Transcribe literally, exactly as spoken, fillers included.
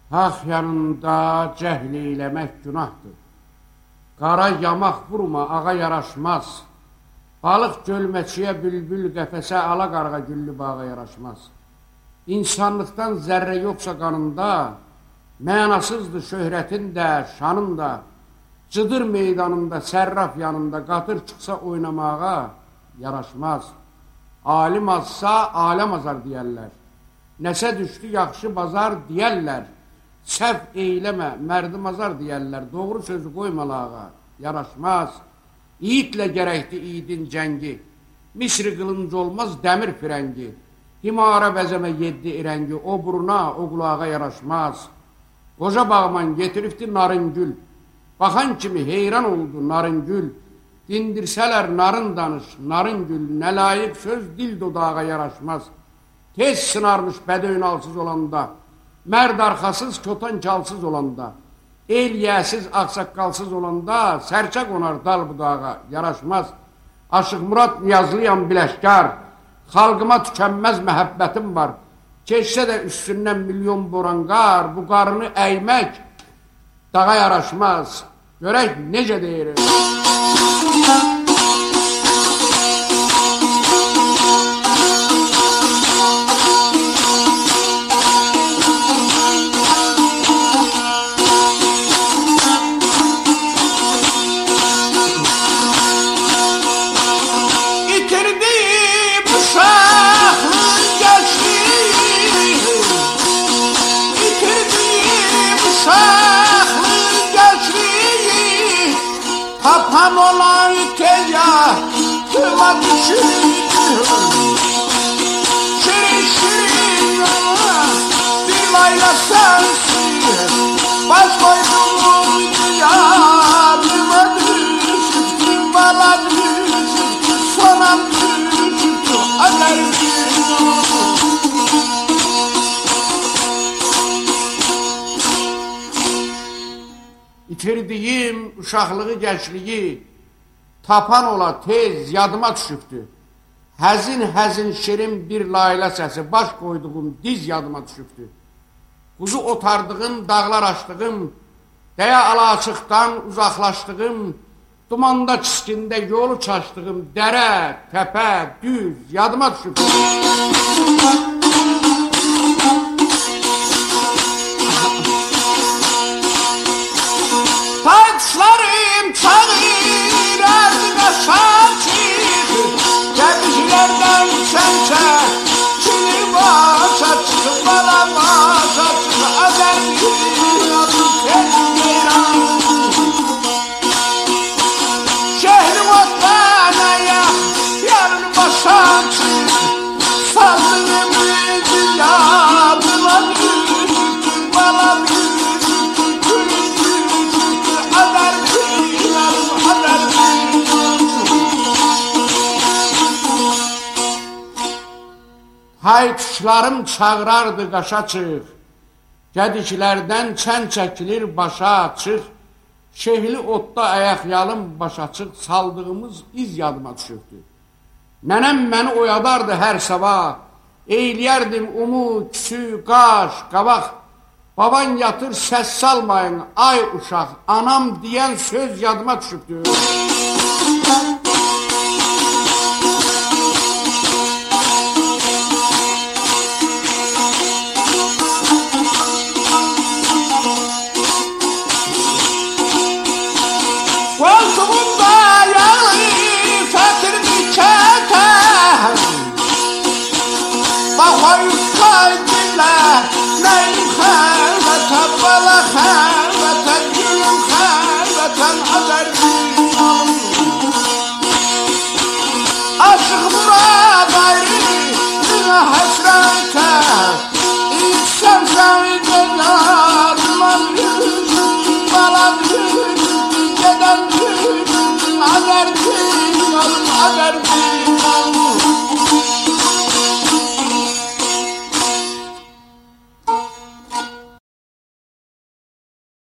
Haq yanında cəhli eləmək günahdır. Qara yamaq vurma, ağa yaraşmaz. Balıq gölməçiyə, bülbül qəfəsə, ala qarğa güllü bağa yaraşmaz. İnsanlıqdan zərrə yoxsa qanında, mənasızdır şöhrətin də, şanın da. Cıdır meydanında, sərraf yanında, qatır çıxsa oynamağa yaraşmaz. Alim azsa, aləm azar deyərlər. Nəsə düşdü, yaxşı bazar deyərlər. Səhv eyləmə, mərdim azar deyərlər. Doğru sözü qoymalağa yaraşmaz. İyidlə gərəkdir iyidin cəngi. Misri qılınc olmaz, dəmir firəngi. Himara bəzəmə yeddi irəngi. O buruna, o qulağa yaraşmaz. Qoca bağman getiribdi narıngül. Baxan kimi heyran oldu narıngül. Dindirsələr narın danış, narıngül. Nə layiq söz dil dodağa yaraşmaz. Tez sınarmış bədöynalsız olanda. Mərd arxasız, kötan kalsız olanda. El yəsiz, ağsaqqalsız olanda. Sərçə qonar dal budağa yaraşmaz. Aşıq Murad Niyazlıyam biləşkar. Xalqıma tükənməz məhəbbətim var. Keçsə də üstündən milyon boranqar. Bu qarını əymək dağa yaraşmaz. Görək necə deyirik. Papam olan tezya, tüva düşürüyor. Şirin şirin yola, bir layla sensin. Baş koydum ya, tüva düşürdüm, bala düşürdüm, sonam düşürdüm, azer düşürdüm. İtirdiyim uşaqlığı, gəncliyi tapan ola tez yadıma düşübdü. Həzin həzin şirin bir layla səsi, baş qoyduğum diz yadıma düşübdü. Quzu otardığım, dağlar açdığım, dəyə alaçıqdan uzaqlaşdığım, dumanda çiskində yolu çaşdığım, dərə, təpə, düz yadıma düşübdü. Taçlarım çağır, ardına saçır. Gəbişlərdən çənçə, çilir başa çıxır, bala başa çıxır. Azər bir adım tezgirəm. Şehrim otdan ayak, yarın başa çıxır. Sazlığım bir yadıma düşür, bala bir Haytuşlarım çağırardı qaşa çıx. Gədiklərdən çən çəkilir başa çıx. Şehli otda ayaqyalım başa çıx. Saldığımız iz yadıma düşübdü. Nənəm məni oyadardı hər sabah. Eyləyərdim umu, küsü, qaş, qabaq. Baban yatır səs salmayın ay uşaq. Anam deyən söz yadıma düşübdü. Koltuğumda yağı fatirdi çeten. Bakayım kaydıyla neyim xəlvətən, bala xəlvətən, gülüm xəlvətən, azər gülüm. Aşıq Murad ayrı, günə həsrətən. İnsan zəvidən adılan yüzüm, bala yüzüm. Azər gülüm, azər gülüm.